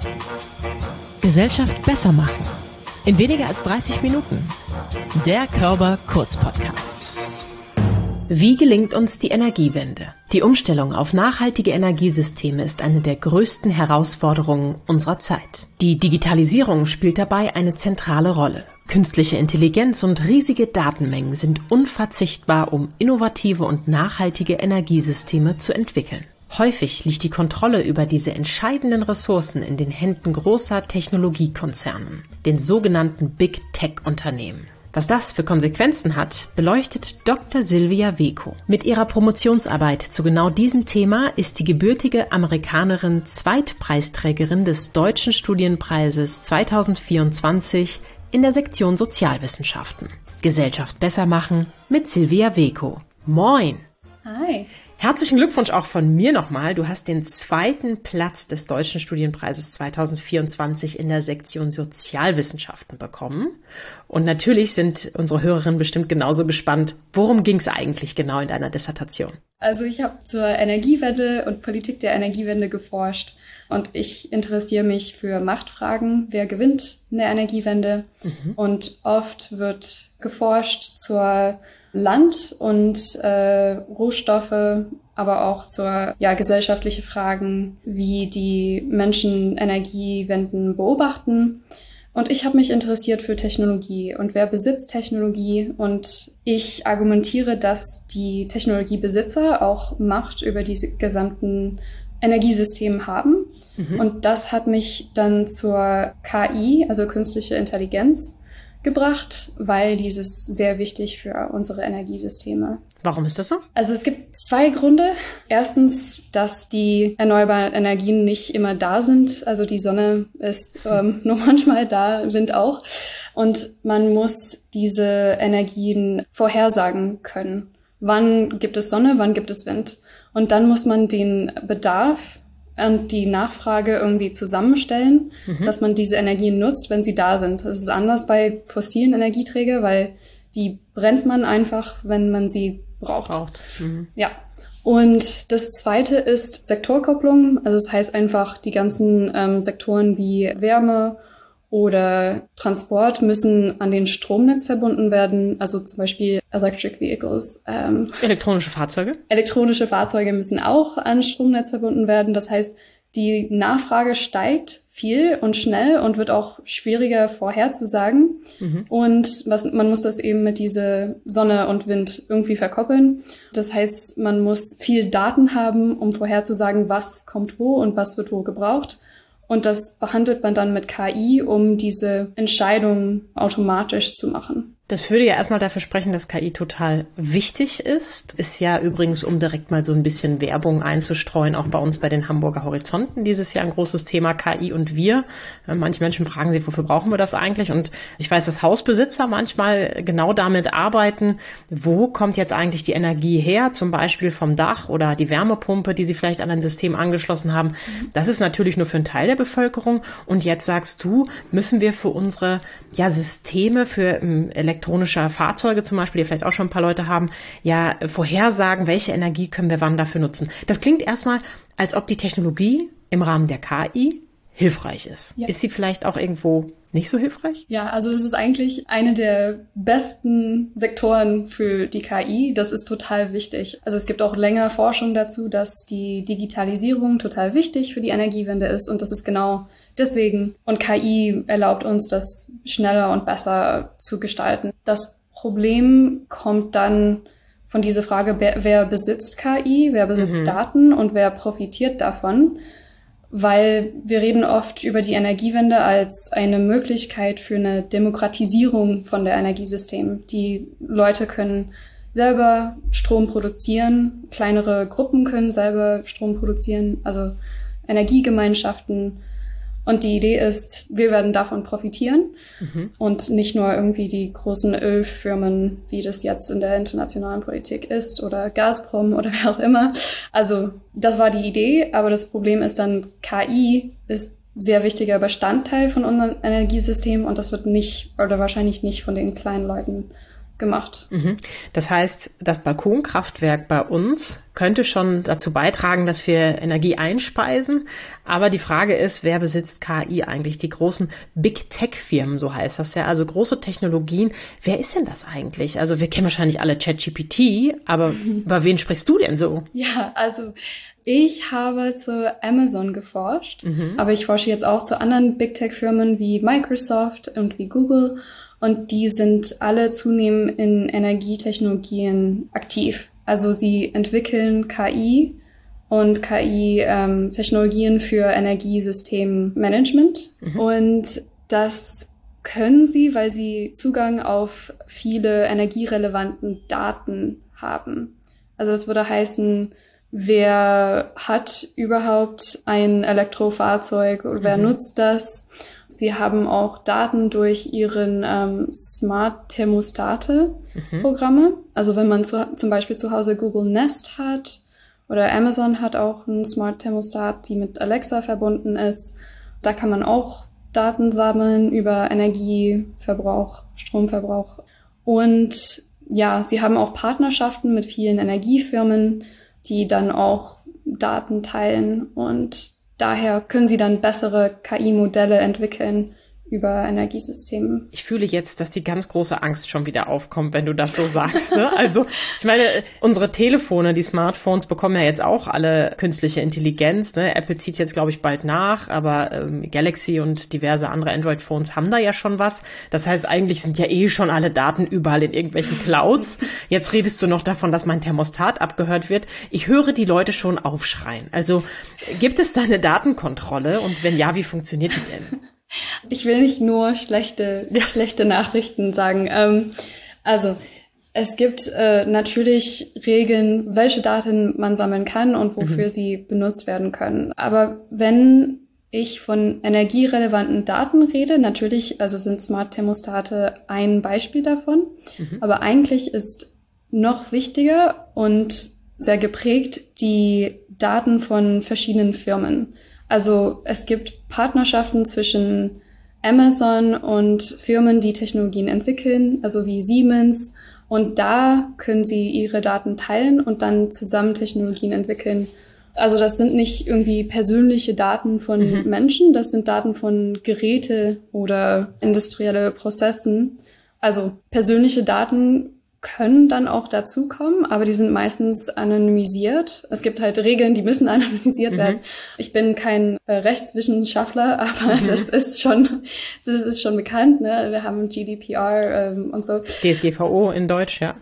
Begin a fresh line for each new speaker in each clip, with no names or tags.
Gesellschaft besser machen. In weniger als 30 Minuten. Der Körber Kurz-Podcast. Wie gelingt uns die Energiewende? Die Umstellung auf nachhaltige Energiesysteme ist eine der größten Herausforderungen unserer Zeit. Die Digitalisierung spielt dabei eine zentrale Rolle. Künstliche Intelligenz und riesige Datenmengen sind unverzichtbar, um innovative und nachhaltige Energiesysteme zu entwickeln. Häufig liegt die Kontrolle über diese entscheidenden Ressourcen in den Händen großer Technologiekonzernen, den sogenannten Big Tech-Unternehmen. Was das für Konsequenzen hat, beleuchtet Dr. Silvia Veko. Mit ihrer Promotionsarbeit zu genau diesem Thema ist die gebürtige Amerikanerin Zweitpreisträgerin des Deutschen Studienpreises 2024 in der Sektion Sozialwissenschaften. Gesellschaft besser machen mit Silvia Veko. Moin!
Hi!
Herzlichen Glückwunsch auch von mir nochmal. Du hast den 2. Platz des Deutschen Studienpreises 2024 in der Sektion Sozialwissenschaften bekommen. Und natürlich sind unsere Hörerinnen bestimmt genauso gespannt, worum ging es eigentlich genau in deiner Dissertation?
Also ich habe zur Energiewende und Politik der Energiewende geforscht und ich interessiere mich für Machtfragen. Wer gewinnt in der Energiewende? Und oft wird geforscht zur Land- und Rohstoffe, aber auch zur gesellschaftliche Fragen, wie die Menschen Energiewenden beobachten. Und ich habe mich interessiert für Technologie und wer besitzt Technologie. Und ich argumentiere, dass die Technologiebesitzer auch Macht über diese gesamten Energiesysteme haben. Und das hat mich dann zur KI, also künstliche Intelligenz, gebracht, weil dieses sehr wichtig für unsere Energiesysteme.
Warum ist das so?
Also es gibt 2 Gründe. Erstens, dass die erneuerbaren Energien nicht immer da sind. Also die Sonne ist nur manchmal da, Wind auch. Und man muss diese Energien vorhersagen können. Wann gibt es Sonne, wann gibt es Wind? Und dann muss man den Bedarf und die Nachfrage irgendwie zusammenstellen, dass man diese Energien nutzt, wenn sie da sind. Das ist anders bei fossilen Energieträgern, weil die brennt man einfach, wenn man sie braucht. Ja. Und das Zweite ist Sektorkopplung. Also das heißt einfach, die ganzen Sektoren wie Wärme oder Transport müssen an den Stromnetz verbunden werden. Also zum Beispiel Electric Vehicles.
Elektronische Fahrzeuge?
Elektronische Fahrzeuge müssen auch an Stromnetz verbunden werden. Das heißt, die Nachfrage steigt viel und schnell und wird auch schwieriger vorherzusagen. Und man muss das eben mit diese Sonne und Wind irgendwie verkoppeln. Das heißt, man muss viel Daten haben, um vorherzusagen, was kommt wo und was wird wo gebraucht. Und das behandelt man dann mit KI, um diese Entscheidungen automatisch zu machen.
Das würde ja erstmal dafür sprechen, dass KI total wichtig ist. Ist ja übrigens, um direkt mal so ein bisschen Werbung einzustreuen, auch bei uns bei den Hamburger Horizonten dieses Jahr ein großes Thema, KI und wir. Manche Menschen fragen sich, wofür brauchen wir das eigentlich? Und ich weiß, dass Hausbesitzer manchmal genau damit arbeiten, wo kommt jetzt eigentlich die Energie her? Zum Beispiel vom Dach oder die Wärmepumpe, die sie vielleicht an ein System angeschlossen haben. Das ist natürlich nur für einen Teil der Bevölkerung. Und jetzt sagst du, müssen wir für unsere Systeme, für elektronischer Fahrzeuge zum Beispiel, die vielleicht auch schon ein paar Leute haben, vorhersagen, welche Energie können wir wann dafür nutzen. Das klingt erstmal, als ob die Technologie im Rahmen der KI hilfreich ist. Ja. Ist sie vielleicht auch irgendwo nicht so hilfreich?
Ja, also das ist eigentlich eine der besten Sektoren für die KI. Das ist total wichtig. Also es gibt auch länger Forschung dazu, dass die Digitalisierung total wichtig für die Energiewende ist und das ist genau deswegen. Und KI erlaubt uns, das schneller und besser zu gestalten. Das Problem kommt dann von dieser Frage, wer besitzt KI, wer besitzt Daten und wer profitiert davon? Weil wir reden oft über die Energiewende als eine Möglichkeit für eine Demokratisierung von der Energiesystem. Die Leute können selber Strom produzieren, kleinere Gruppen können selber Strom produzieren, also Energiegemeinschaften. Und die Idee ist, wir werden davon profitieren und nicht nur irgendwie die großen Ölfirmen, wie das jetzt in der internationalen Politik ist oder Gazprom oder wer auch immer. Also das war die Idee, aber das Problem ist dann, KI ist sehr wichtiger Bestandteil von unserem Energiesystem und das wird nicht oder wahrscheinlich nicht von den kleinen Leuten gemacht.
Das heißt, das Balkonkraftwerk bei uns könnte schon dazu beitragen, dass wir Energie einspeisen. Aber die Frage ist, wer besitzt KI eigentlich? Die großen Big Tech Firmen, so heißt das ja, also große Technologien. Wer ist denn das eigentlich? Also wir kennen wahrscheinlich alle ChatGPT, aber über wen sprichst du denn so?
Ja, also ich habe zu Amazon geforscht, aber ich forsche jetzt auch zu anderen Big Tech Firmen wie Microsoft und wie Google. Und die sind alle zunehmend in Energietechnologien aktiv. Also sie entwickeln KI und KI-Technologien für Energiesystemmanagement. Und das können sie, weil sie Zugang auf viele energierelevanten Daten haben. Also das würde heißen, wer hat überhaupt ein Elektrofahrzeug oder wer nutzt das? Sie haben auch Daten durch ihren Smart-Thermostate-Programme. Also wenn man zum Beispiel zu Hause Google Nest hat oder Amazon hat auch einen Smart-Thermostat, die mit Alexa verbunden ist, da kann man auch Daten sammeln über Energieverbrauch, Stromverbrauch. Und ja, sie haben auch Partnerschaften mit vielen Energiefirmen, die dann auch Daten teilen und daher können sie dann bessere KI-Modelle entwickeln über Energiesysteme.
Ich fühle jetzt, dass die ganz große Angst schon wieder aufkommt, wenn du das so sagst. Ne? Also ich meine, unsere Telefone, die Smartphones bekommen ja jetzt auch alle künstliche Intelligenz. Ne? Apple zieht jetzt, glaube ich, bald nach, aber Galaxy und diverse andere Android-Phones haben da ja schon was. Das heißt, eigentlich sind ja schon alle Daten überall in irgendwelchen Clouds. Jetzt redest du noch davon, dass mein Thermostat abgehört wird. Ich höre die Leute schon aufschreien. Also gibt es da eine Datenkontrolle? Und wenn ja, wie funktioniert die denn?
Ich will nicht nur schlechte Nachrichten sagen. Also es gibt natürlich Regeln, welche Daten man sammeln kann und wofür sie benutzt werden können. Aber wenn ich von energierelevanten Daten rede, natürlich, also sind Smart-Thermostate ein Beispiel davon. Aber eigentlich ist noch wichtiger und sehr geprägt die Daten von verschiedenen Firmen. Also es gibt Partnerschaften zwischen Amazon und Firmen, die Technologien entwickeln, also wie Siemens. Und da können sie ihre Daten teilen und dann zusammen Technologien entwickeln. Also das sind nicht irgendwie persönliche Daten von Menschen, das sind Daten von Geräte oder industrielle Prozessen. Also persönliche Daten können dann auch dazukommen, aber die sind meistens anonymisiert. Es gibt halt Regeln, die müssen anonymisiert werden. Ich bin kein Rechtswissenschaftler, aber das ist schon bekannt. Ne? Wir haben GDPR und so.
DSGVO in Deutsch, ja.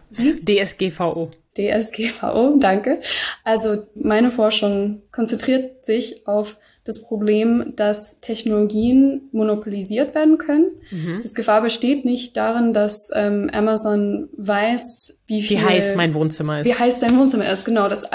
DSGVO.
DSGVO, danke. Also meine Forschung konzentriert sich auf das Problem, dass Technologien monopolisiert werden können. Das Gefahr besteht nicht darin, dass Amazon weiß, wie
heiß mein Wohnzimmer ist.
Wie heiß dein Wohnzimmer ist, genau. Das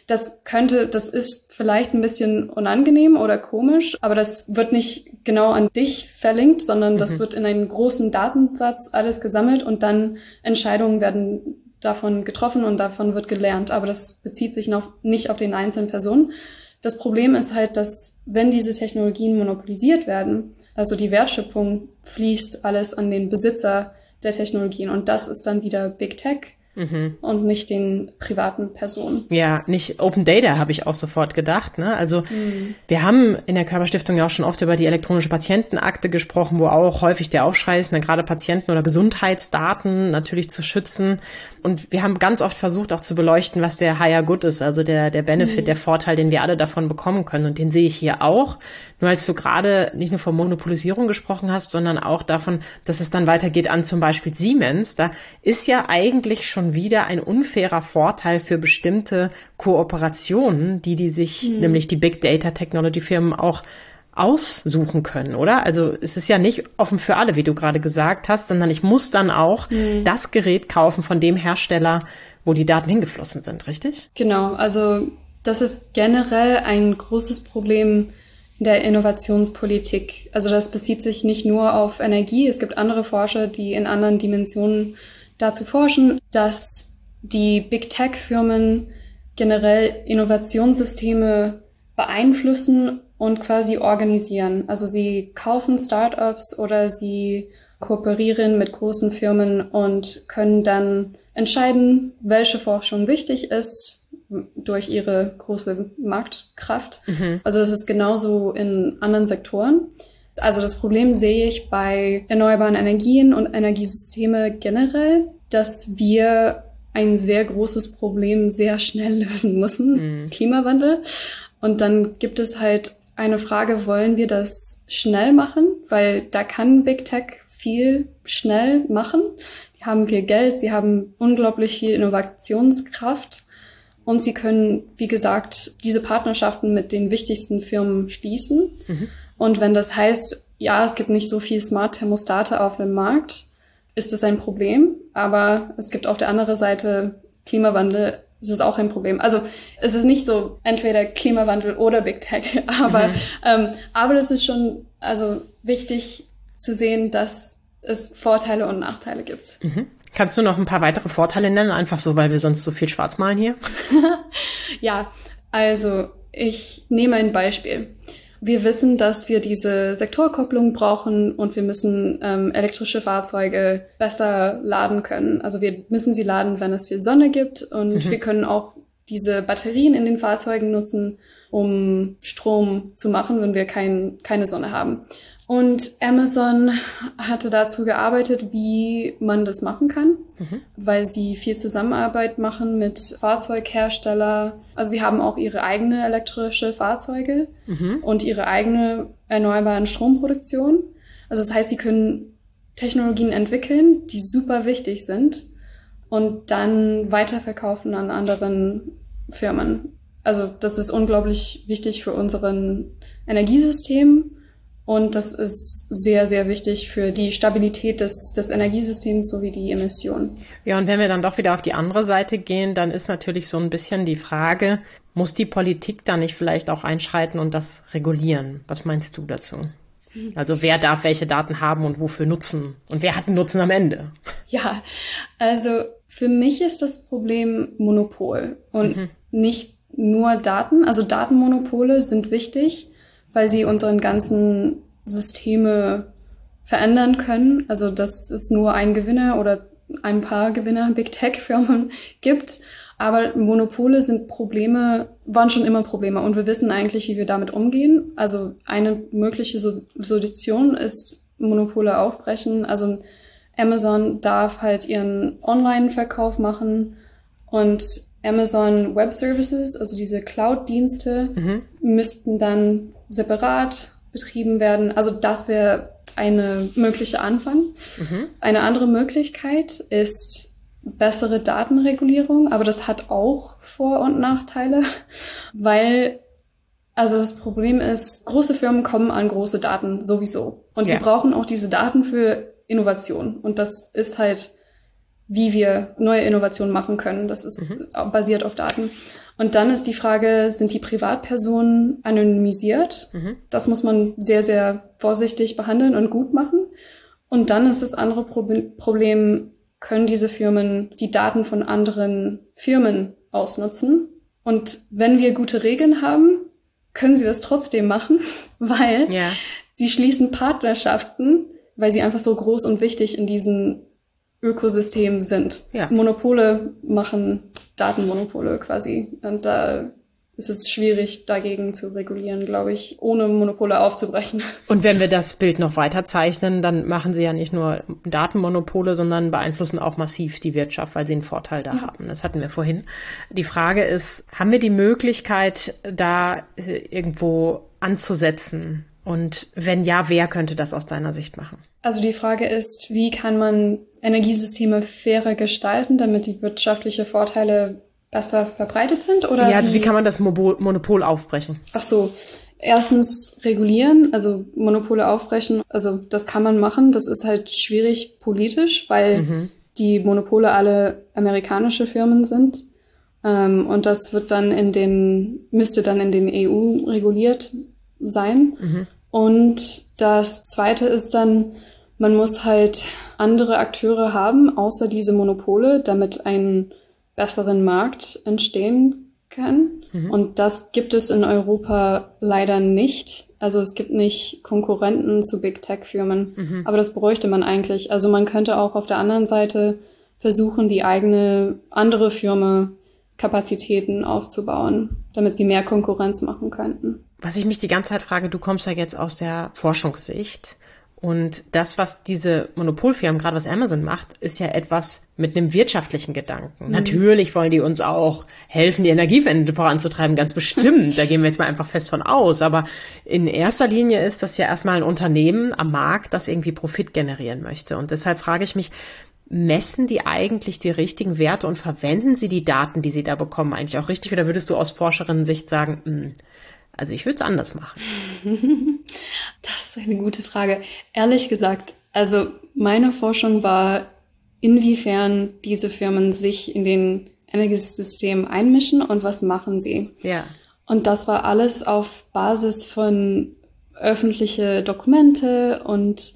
ist vielleicht ein bisschen unangenehm oder komisch, aber das wird nicht genau an dich verlinkt, sondern das wird in einen großen Datensatz alles gesammelt und dann Entscheidungen werden davon getroffen und davon wird gelernt. Aber das bezieht sich nicht auf den einzelnen Personen. Das Problem ist halt, dass wenn diese Technologien monopolisiert werden, also die Wertschöpfung fließt alles an den Besitzer der Technologien und das ist dann wieder Big Tech und nicht den privaten Personen.
Ja, nicht Open Data habe ich auch sofort gedacht. Ne? Also wir haben in der Körperstiftung ja auch schon oft über die elektronische Patientenakte gesprochen, wo auch häufig der Aufschrei ist, gerade Patienten- oder Gesundheitsdaten natürlich zu schützen. Und wir haben ganz oft versucht auch zu beleuchten, was der Higher Good ist, also der Benefit, der Vorteil, den wir alle davon bekommen können. Und den sehe ich hier auch. Nur als du gerade nicht nur von Monopolisierung gesprochen hast, sondern auch davon, dass es dann weitergeht an zum Beispiel Siemens. Da ist ja eigentlich schon wieder ein unfairer Vorteil für bestimmte Kooperationen, die sich, nämlich die Big Data Technology Firmen auch aussuchen können, oder? Also es ist ja nicht offen für alle, wie du gerade gesagt hast, sondern ich muss dann auch das Gerät kaufen von dem Hersteller, wo die Daten hingeflossen sind, richtig?
Genau, also das ist generell ein großes Problem in der Innovationspolitik. Also das bezieht sich nicht nur auf Energie, es gibt andere Forscher, die in anderen Dimensionen dazu forschen, dass die Big Tech Firmen generell Innovationssysteme beeinflussen und quasi organisieren. Also sie kaufen Startups oder sie kooperieren mit großen Firmen und können dann entscheiden, welche Forschung wichtig ist durch ihre große Marktkraft. Also das ist genauso in anderen Sektoren. Also das Problem sehe ich bei erneuerbaren Energien und Energiesysteme generell, dass wir ein sehr großes Problem sehr schnell lösen müssen, Klimawandel. Und dann gibt es halt eine Frage, wollen wir das schnell machen? Weil da kann Big Tech viel schnell machen. Die haben viel Geld, sie haben unglaublich viel Innovationskraft und sie können, wie gesagt, diese Partnerschaften mit den wichtigsten Firmen schließen. Und wenn das heißt, ja, es gibt nicht so viel Smart-Thermostate auf dem Markt, ist das ein Problem. Aber es gibt auf der anderen Seite Klimawandel, es ist auch ein Problem. Also es ist nicht so entweder Klimawandel oder Big Tech, aber das ist schon wichtig zu sehen, dass es Vorteile und Nachteile gibt.
Kannst du noch ein paar weitere Vorteile nennen, einfach so, weil wir sonst so viel schwarz malen hier?
Ja, also ich nehme ein Beispiel. Wir wissen, dass wir diese Sektorkopplung brauchen und wir müssen elektrische Fahrzeuge besser laden können. Also wir müssen sie laden, wenn es viel Sonne gibt und wir können auch diese Batterien in den Fahrzeugen nutzen, um Strom zu machen, wenn wir keine Sonne haben. Und Amazon hatte dazu gearbeitet, wie man das machen kann, weil sie viel Zusammenarbeit machen mit Fahrzeughersteller. Also sie haben auch ihre eigene elektrische Fahrzeuge und ihre eigene erneuerbaren Stromproduktion. Also das heißt, sie können Technologien entwickeln, die super wichtig sind und dann weiterverkaufen an anderen Firmen. Also das ist unglaublich wichtig für unseren Energiesystem. Und das ist sehr, sehr wichtig für die Stabilität des Energiesystems sowie die Emissionen.
Ja, und wenn wir dann doch wieder auf die andere Seite gehen, dann ist natürlich so ein bisschen die Frage, muss die Politik da nicht vielleicht auch einschreiten und das regulieren? Was meinst du dazu? Also wer darf welche Daten haben und wofür nutzen? Und wer hat einen Nutzen am Ende?
Ja, also für mich ist das Problem Monopol und nicht nur Daten. Also Datenmonopole sind wichtig, weil sie unseren ganzen Systeme verändern können. Also dass es nur ein Gewinner oder ein paar Gewinner Big Tech-Firmen gibt. Aber Monopole waren schon immer Probleme und wir wissen eigentlich, wie wir damit umgehen. Also eine mögliche Solution ist Monopole aufbrechen. Also Amazon darf halt ihren Online-Verkauf machen und Amazon Web Services, also diese Cloud-Dienste, müssten dann separat betrieben werden. Also das wäre eine mögliche Anfang. Eine andere Möglichkeit ist bessere Datenregulierung, aber das hat auch Vor- und Nachteile, weil das Problem ist, große Firmen kommen an große Daten sowieso und sie brauchen auch diese Daten für Innovation und das ist halt, wie wir neue Innovationen machen können. Das ist basiert auf Daten. Und dann ist die Frage, sind die Privatpersonen anonymisiert? Das muss man sehr, sehr vorsichtig behandeln und gut machen. Und dann ist das andere Problem, können diese Firmen die Daten von anderen Firmen ausnutzen? Und wenn wir gute Regeln haben, können sie das trotzdem machen, weil sie schließen Partnerschaften, weil sie einfach so groß und wichtig in diesen Ökosystem sind. Monopole machen Datenmonopole quasi. Und da ist es schwierig, dagegen zu regulieren, glaube ich, ohne Monopole aufzubrechen.
Und wenn wir das Bild noch weiter zeichnen, dann machen sie ja nicht nur Datenmonopole, sondern beeinflussen auch massiv die Wirtschaft, weil sie einen Vorteil da haben. Das hatten wir vorhin. Die Frage ist, haben wir die Möglichkeit, da irgendwo anzusetzen? Und wenn ja, wer könnte das aus deiner Sicht machen?
Also die Frage ist, wie kann man Energiesysteme fairer gestalten, damit die wirtschaftlichen Vorteile besser verbreitet sind? Oder
also wie kann man das Monopol aufbrechen?
Ach so, erstens regulieren, also Monopole aufbrechen. Also das kann man machen. Das ist halt schwierig politisch, weil die Monopole alle amerikanische Firmen sind. Und das wird dann müsste dann in den EU reguliert sein. Und das Zweite ist dann, man muss halt andere Akteure haben, außer diese Monopole, damit ein besseren Markt entstehen kann. Und das gibt es in Europa leider nicht. Also es gibt nicht Konkurrenten zu Big Tech-Firmen. Aber das bräuchte man eigentlich. Also man könnte auch auf der anderen Seite versuchen, die eigene andere Firma Kapazitäten aufzubauen, damit sie mehr Konkurrenz machen könnten.
Was ich mich die ganze Zeit frage, du kommst ja jetzt aus der Forschungssicht. Und das, was diese Monopolfirmen, gerade was Amazon macht, ist ja etwas mit einem wirtschaftlichen Gedanken. Natürlich wollen die uns auch helfen, die Energiewende voranzutreiben, ganz bestimmt. Da gehen wir jetzt mal einfach fest von aus. Aber in erster Linie ist das ja erstmal ein Unternehmen am Markt, das irgendwie Profit generieren möchte. Und deshalb frage ich mich, messen die eigentlich die richtigen Werte und verwenden sie die Daten, die sie da bekommen, eigentlich auch richtig? Oder würdest du aus Forscherinnen-Sicht sagen, also ich würde es anders machen?
Das ist eine gute Frage. Ehrlich gesagt, also meine Forschung war, inwiefern diese Firmen sich in den Energiesystem einmischen und was machen sie.
Ja.
Und das war alles auf Basis von öffentliche Dokumente und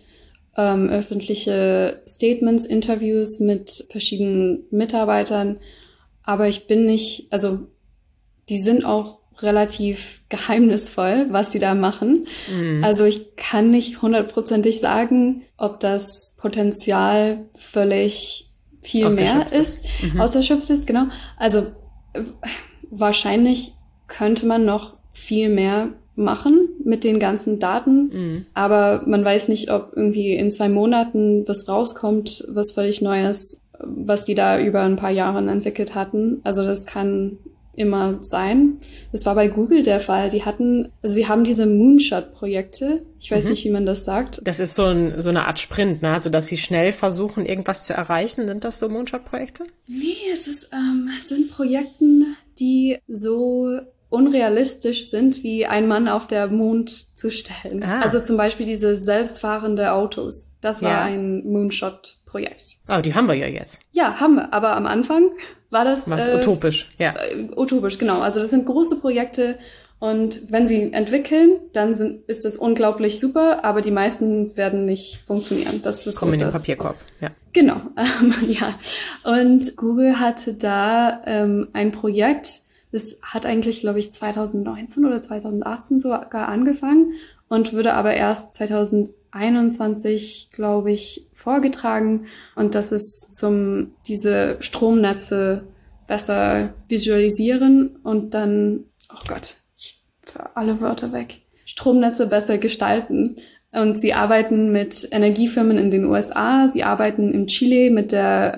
öffentliche Statements, Interviews mit verschiedenen Mitarbeitern. Aber ich bin nicht, also die sind auch relativ geheimnisvoll, was sie da machen. Also ich kann nicht 100%ig sagen, ob das Potenzial völlig viel mehr ist, ausgeschöpft ist, genau. Also wahrscheinlich könnte man noch viel mehr machen mit den ganzen Daten, aber man weiß nicht, ob irgendwie in 2 Monaten was rauskommt, was völlig Neues, was die da über ein paar Jahre entwickelt hatten. Also das kann immer sein. Das war bei Google der Fall. Sie haben diese Moonshot-Projekte. Ich weiß nicht, wie man das sagt.
Das ist so eine Art Sprint, ne? Also, dass sie schnell versuchen, irgendwas zu erreichen. Sind das so Moonshot-Projekte?
Nee, es sind Projekte, die so unrealistisch sind, wie ein Mann auf der Mond zu stellen. Also zum Beispiel diese selbstfahrende Autos. Das war ein Moonshot-Projekt.
Oh, die haben wir ja jetzt.
Ja, haben wir. Aber am Anfang war das
utopisch, ja.
Utopisch, genau. Also das sind große Projekte und wenn sie entwickeln, dann ist das unglaublich super, aber die meisten werden nicht funktionieren. Das ist
kommen in den Papierkorb, ja.
Genau, ja. Und Google hatte da ein Projekt, das hat eigentlich, glaube ich, 2019 oder 2018 sogar angefangen und würde aber erst 2021, glaube ich, vorgetragen. Und das ist diese Stromnetze besser visualisieren und dann, oh Gott, für alle Wörter weg, Stromnetze besser gestalten. Und sie arbeiten mit Energiefirmen in den USA, sie arbeiten in Chile mit der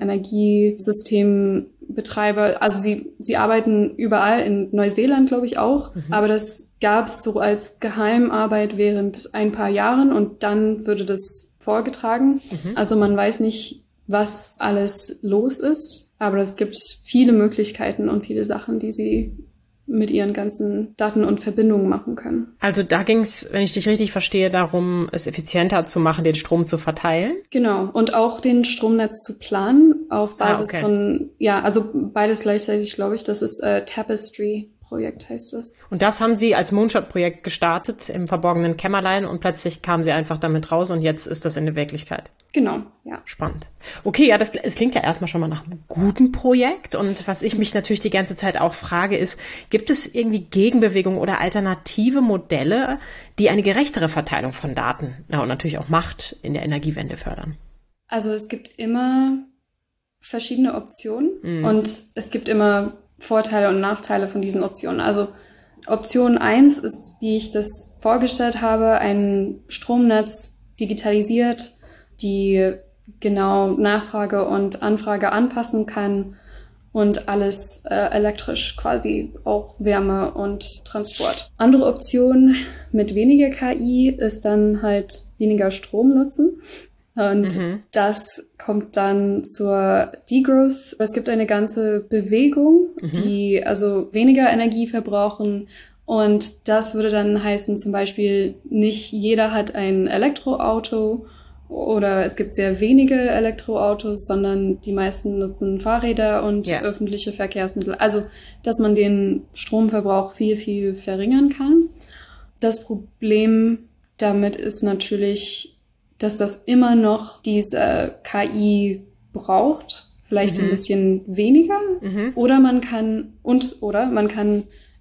Energiesystembetreiber, also sie arbeiten überall, in Neuseeland glaube ich auch, aber das gab es so als Geheimarbeit während ein paar Jahren und dann würde das vorgetragen. Also man weiß nicht, was alles los ist, aber es gibt viele Möglichkeiten und viele Sachen, die sie mit ihren ganzen Daten und Verbindungen machen können.
Also da ging es, wenn ich dich richtig verstehe, darum, es effizienter zu machen, den Strom zu verteilen?
Genau. Und auch den Stromnetz zu planen auf Basis von, also beides gleichzeitig, glaube ich. Das ist Tapestry-Projekt heißt das.
Und das haben Sie als Moonshot-Projekt gestartet im verborgenen Kämmerlein und plötzlich kamen Sie einfach damit raus und jetzt ist das in der Wirklichkeit.
Genau, ja.
Spannend. Okay, ja, es klingt ja erstmal schon mal nach einem guten Projekt. Und was ich mich natürlich die ganze Zeit auch frage, ist, gibt es irgendwie Gegenbewegungen oder alternative Modelle, die eine gerechtere Verteilung von Daten und natürlich auch Macht in der Energiewende fördern?
Also es gibt immer verschiedene Optionen und es gibt immer Vorteile und Nachteile von diesen Optionen. Also Option 1 ist, wie ich das vorgestellt habe, ein Stromnetz digitalisiert, die genau Nachfrage und Anfrage anpassen kann und alles elektrisch, quasi auch Wärme und Transport. Andere Option mit weniger KI ist dann halt weniger Strom nutzen. Und das kommt dann zur Degrowth. Es gibt eine ganze Bewegung, die also weniger Energie verbrauchen. Und das würde dann heißen, zum Beispiel, nicht jeder hat ein Elektroauto oder es gibt sehr wenige Elektroautos, sondern die meisten nutzen Fahrräder und öffentliche Verkehrsmittel. Also, dass man den Stromverbrauch viel, viel verringern kann. Das Problem damit ist natürlich, dass das immer noch diese KI braucht, vielleicht ein bisschen weniger. Oder man kann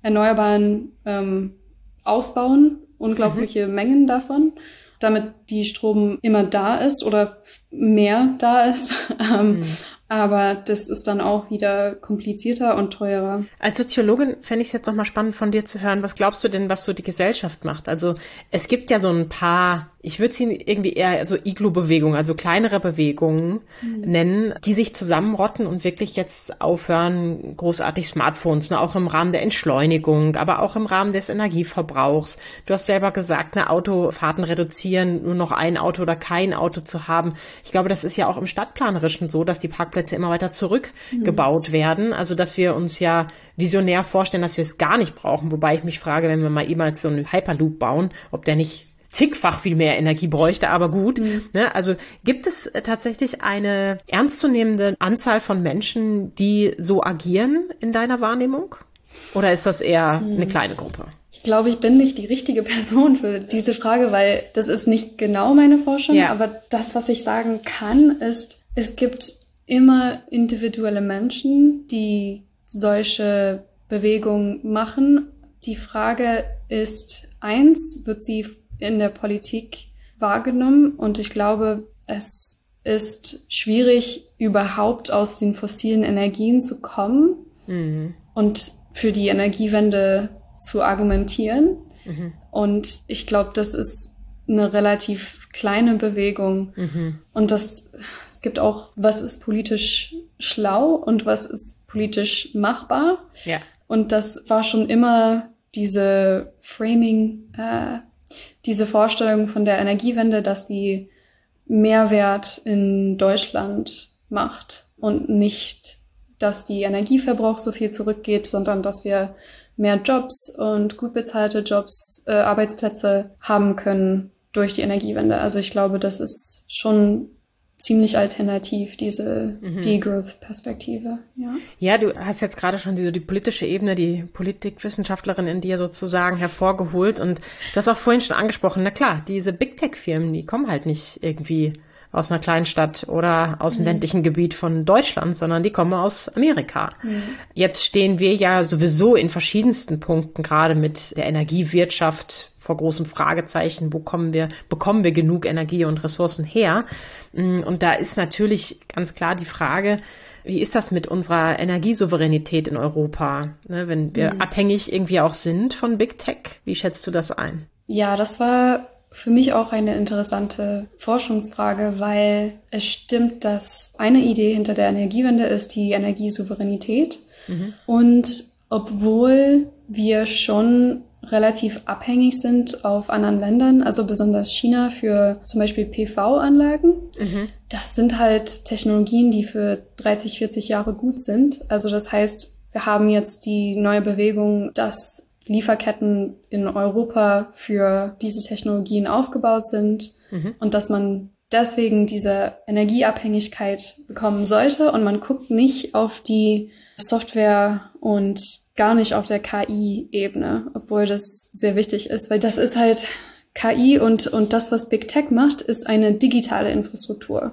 Erneuerbaren ausbauen, unglaubliche Mengen davon, damit die Strom immer da ist oder mehr da ist. Aber das ist dann auch wieder komplizierter und teurer.
Als Soziologin fände ich es jetzt nochmal spannend von dir zu hören. Was glaubst du denn, was so die Gesellschaft macht? Also es gibt ja so ein paar, ich würde sie irgendwie eher so Iglu-Bewegungen, also kleinere Bewegungen nennen, die sich zusammenrotten und wirklich jetzt aufhören, großartig Smartphones, ne, auch im Rahmen der Entschleunigung, aber auch im Rahmen des Energieverbrauchs. Du hast selber gesagt, ne, Autofahrten reduzieren, nur noch ein Auto oder kein Auto zu haben. Ich glaube, das ist ja auch im Stadtplanerischen so, dass die Parkplätze immer weiter zurückgebaut werden. Also, dass wir uns ja visionär vorstellen, dass wir es gar nicht brauchen. Wobei ich mich frage, wenn wir mal eben so einen Hyperloop bauen, ob der nicht zigfach viel mehr Energie bräuchte, aber gut. Ne? Also gibt es tatsächlich eine ernstzunehmende Anzahl von Menschen, die so agieren in deiner Wahrnehmung? Oder ist das eher eine kleine Gruppe?
Ich glaube, ich bin nicht die richtige Person für diese Frage, weil das ist nicht genau meine Forschung. Ja. Aber das, was ich sagen kann, ist, es gibt immer individuelle Menschen, die solche Bewegungen machen. Die Frage ist, wird sie in der Politik wahrgenommen? Und ich glaube, es ist schwierig, überhaupt aus den fossilen Energien zu kommen und für die Energiewende zu argumentieren. Und ich glaube, das ist eine relativ kleine Bewegung. Und es gibt auch, was ist politisch schlau und was ist politisch machbar.
Ja.
Und das war schon immer diese Framing, diese Vorstellung von der Energiewende, dass die Mehrwert in Deutschland macht und nicht, dass die Energieverbrauch so viel zurückgeht, sondern dass wir mehr Jobs und gut bezahlte Jobs, Arbeitsplätze haben können durch die Energiewende. Also ich glaube, das ist schon ziemlich alternativ, diese Degrowth-Perspektive.
Ja, du hast jetzt gerade schon die politische Ebene, die Politikwissenschaftlerin in dir sozusagen hervorgeholt und du hast auch vorhin schon angesprochen, na klar, diese Big-Tech-Firmen, die kommen halt nicht irgendwie aus einer kleinen Stadt oder aus dem ländlichen Gebiet von Deutschland, sondern die kommen aus Amerika. Jetzt stehen wir ja sowieso in verschiedensten Punkten gerade mit der Energiewirtschaft vor großem Fragezeichen, bekommen wir genug Energie und Ressourcen her? Und da ist natürlich ganz klar die Frage, wie ist das mit unserer Energiesouveränität in Europa? Ne, wenn wir abhängig irgendwie auch sind von Big Tech, wie schätzt du das ein?
Ja, das war für mich auch eine interessante Forschungsfrage, weil es stimmt, dass eine Idee hinter der Energiewende ist die Energiesouveränität. Und obwohl wir schon relativ abhängig sind auf anderen Ländern, also besonders China für zum Beispiel PV-Anlagen. Das sind halt Technologien, die für 30, 40 Jahre gut sind. Also das heißt, wir haben jetzt die neue Bewegung, dass Lieferketten in Europa für diese Technologien aufgebaut sind und dass man deswegen diese Energieabhängigkeit bekommen sollte und man guckt nicht auf die Software und gar nicht auf der KI-Ebene, obwohl das sehr wichtig ist, weil das ist halt KI und das, was Big Tech macht, ist eine digitale Infrastruktur.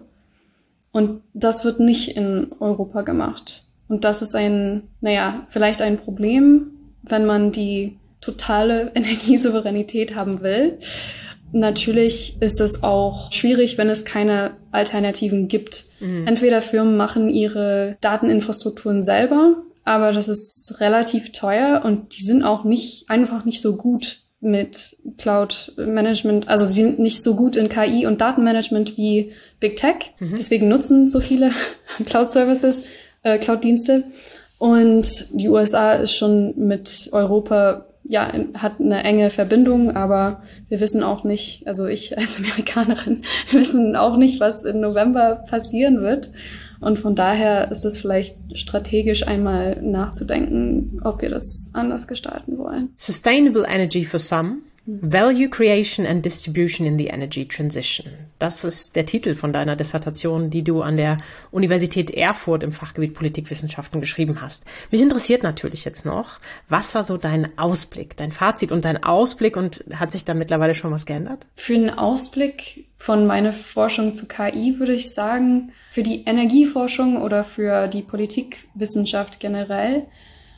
Und das wird nicht in Europa gemacht. Und das ist vielleicht ein Problem, wenn man die totale Energiesouveränität haben will. Natürlich ist es auch schwierig, wenn es keine Alternativen gibt. Entweder Firmen machen ihre Dateninfrastrukturen selber, aber das ist relativ teuer und die sind auch einfach nicht so gut mit Cloud-Management. Also sie sind nicht so gut in KI und Datenmanagement wie Big Tech. Deswegen nutzen so viele Cloud-Services, Cloud-Dienste. Und die USA ist schon mit Europa, hat eine enge Verbindung, aber wir wissen auch nicht, also ich als Amerikanerin, wir wissen auch nicht, was im November passieren wird. Und von daher ist es vielleicht strategisch einmal nachzudenken, ob wir das anders gestalten wollen.
Sustainable Energy for Some, Value Creation and Distribution in the Energy Transition. Das ist der Titel von deiner Dissertation, die du an der Universität Erfurt im Fachgebiet Politikwissenschaften geschrieben hast. Mich interessiert natürlich jetzt noch, was war so dein Ausblick, dein Fazit und dein Ausblick und hat sich da mittlerweile schon was geändert?
Für den Ausblick von meiner Forschung zu KI würde ich sagen, für die Energieforschung oder für die Politikwissenschaft generell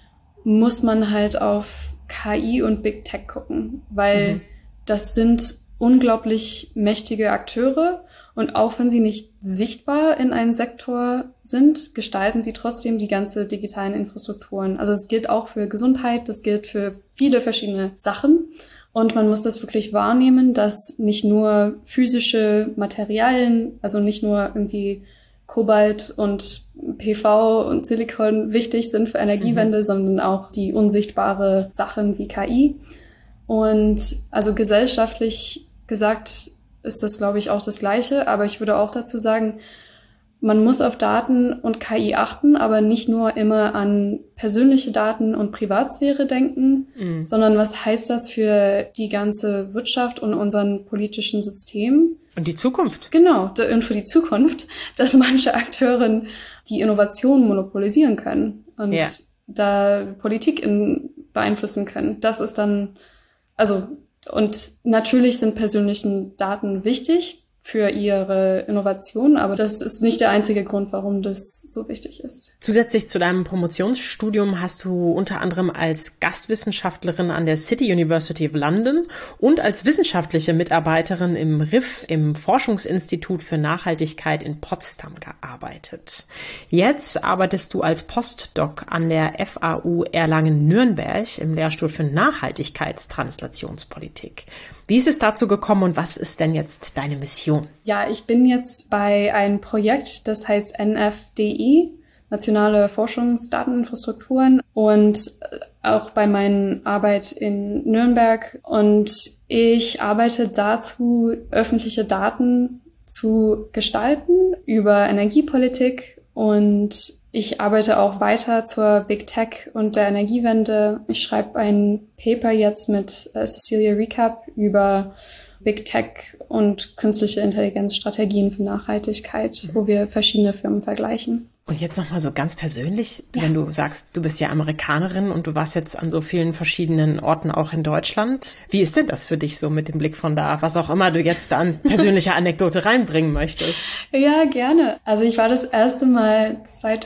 muss man halt auf KI und Big Tech gucken, weil das sind unglaublich mächtige Akteure und auch wenn sie nicht sichtbar in einem Sektor sind, gestalten sie trotzdem die ganze digitalen Infrastrukturen. Also es gilt auch für Gesundheit, das gilt für viele verschiedene Sachen und man muss das wirklich wahrnehmen, dass nicht nur physische Materialien, also nicht nur irgendwie Kobalt und PV und Silikon wichtig sind für Energiewende, sondern auch die unsichtbare Sachen wie KI. Und also gesellschaftlich gesagt ist das, glaube ich, auch das Gleiche. Aber ich würde auch dazu sagen, man muss auf Daten und KI achten, aber nicht nur immer an persönliche Daten und Privatsphäre denken, sondern was heißt das für die ganze Wirtschaft und unseren politischen System?
Und die Zukunft.
Genau, und für die Zukunft, dass manche Akteure die Innovation monopolisieren können und da Politik beeinflussen können. Das ist dann, also, und natürlich sind persönliche Daten wichtig für ihre Innovation, aber das ist nicht der einzige Grund, warum das so wichtig ist.
Zusätzlich zu deinem Promotionsstudium hast du unter anderem als Gastwissenschaftlerin an der City University of London und als wissenschaftliche Mitarbeiterin im RIF, im Forschungsinstitut für Nachhaltigkeit in Potsdam gearbeitet. Jetzt arbeitest du als Postdoc an der FAU Erlangen-Nürnberg im Lehrstuhl für Nachhaltigkeitstranslationspolitik. Wie ist es dazu gekommen und was ist denn jetzt deine Mission?
Ja, ich bin jetzt bei einem Projekt, das heißt NFDI, Nationale Forschungsdateninfrastrukturen, und auch bei meiner Arbeit in Nürnberg. Und ich arbeite dazu, öffentliche Daten zu gestalten über Energiepolitik, und ich arbeite auch weiter zur Big Tech und der Energiewende. Ich schreibe ein Paper jetzt mit Cecilia Recap über Big Tech und künstliche Intelligenzstrategien für Nachhaltigkeit, wo wir verschiedene Firmen vergleichen.
Und jetzt nochmal so ganz persönlich, wenn du sagst, du bist ja Amerikanerin und du warst jetzt an so vielen verschiedenen Orten auch in Deutschland. Wie ist denn das für dich so mit dem Blick von da, was auch immer du jetzt da an persönliche Anekdote reinbringen möchtest?
Ja, gerne. Also ich war das erste Mal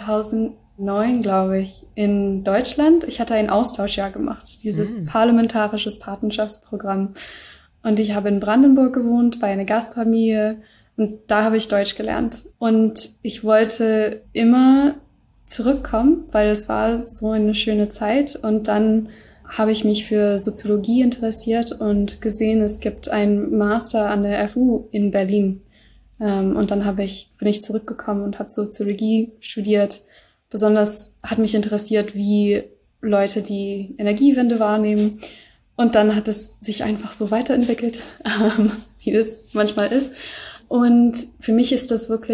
2009, glaube ich, in Deutschland. Ich hatte ein Austauschjahr gemacht, dieses parlamentarisches Patenschaftsprogramm. Und ich habe in Brandenburg gewohnt, bei einer Gastfamilie. Und da habe ich Deutsch gelernt. Und ich wollte immer zurückkommen, weil es war so eine schöne Zeit. Und dann habe ich mich für Soziologie interessiert und gesehen, es gibt einen Master an der FU in Berlin. Und dann bin ich zurückgekommen und habe Soziologie studiert. Besonders hat mich interessiert, wie Leute die Energiewende wahrnehmen. Und dann hat es sich einfach so weiterentwickelt, wie das manchmal ist. Und für mich ist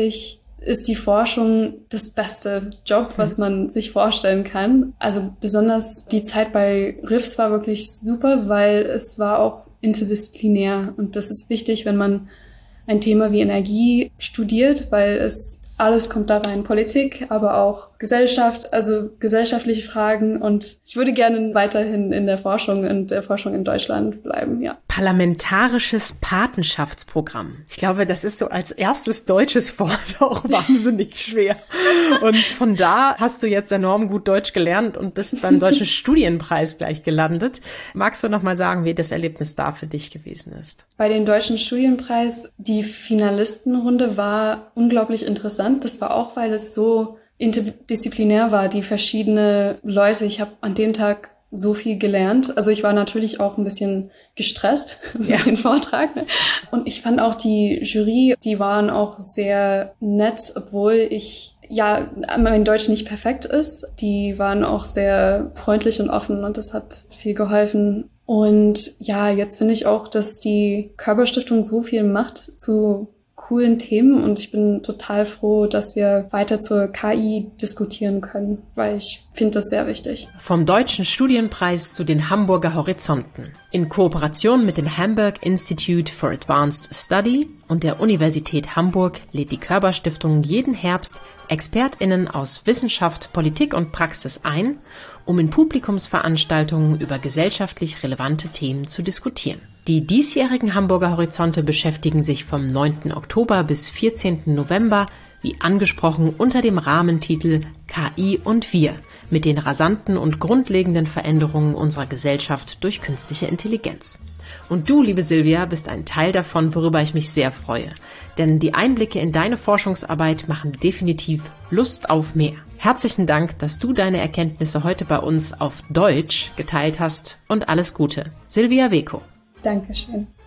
die Forschung das beste Job, was man sich vorstellen kann. Also besonders die Zeit bei RIFs war wirklich super, weil es war auch interdisziplinär. Und das ist wichtig, wenn man ein Thema wie Energie studiert, weil alles kommt da rein. Politik, aber auch Gesellschaft, also gesellschaftliche Fragen. Und ich würde gerne weiterhin in der Forschung und der Forschung in Deutschland bleiben, ja.
Parlamentarisches Patenschaftsprogramm. Ich glaube, das ist so als erstes deutsches Wort auch wahnsinnig schwer. Und von da hast du jetzt enorm gut Deutsch gelernt und bist beim Deutschen Studienpreis gleich gelandet. Magst du noch mal sagen, wie das Erlebnis da für dich gewesen ist?
Bei dem Deutschen Studienpreis, die Finalistenrunde war unglaublich interessant. Das war auch, weil es so interdisziplinär war, die verschiedene Leute. Ich habe an dem Tag so viel gelernt. Also ich war natürlich auch ein bisschen gestresst mit dem Vortrag. Ne? Und ich fand auch die Jury, die waren auch sehr nett, obwohl mein Deutsch nicht perfekt ist. Die waren auch sehr freundlich und offen und das hat viel geholfen. Und ja, jetzt finde ich auch, dass die Körper-Stiftung so viel macht zu coolen Themen und ich bin total froh, dass wir weiter zur KI diskutieren können, weil ich finde das sehr wichtig.
Vom Deutschen Studienpreis zu den Hamburger Horizonten. In Kooperation mit dem Hamburg Institute for Advanced Study und der Universität Hamburg lädt die Körber-Stiftung jeden Herbst ExpertInnen aus Wissenschaft, Politik und Praxis ein, um in Publikumsveranstaltungen über gesellschaftlich relevante Themen zu diskutieren. Die diesjährigen Hamburger Horizonte beschäftigen sich vom 9. Oktober bis 14. November, wie angesprochen, unter dem Rahmentitel KI und wir
mit den rasanten und grundlegenden Veränderungen unserer Gesellschaft durch künstliche Intelligenz. Und du, liebe Silvia, bist ein Teil davon, worüber ich mich sehr freue. Denn die Einblicke in deine Forschungsarbeit machen definitiv Lust auf mehr. Herzlichen Dank, dass du deine Erkenntnisse heute bei uns auf Deutsch geteilt hast und alles Gute. Silvia Weko.
Dankeschön.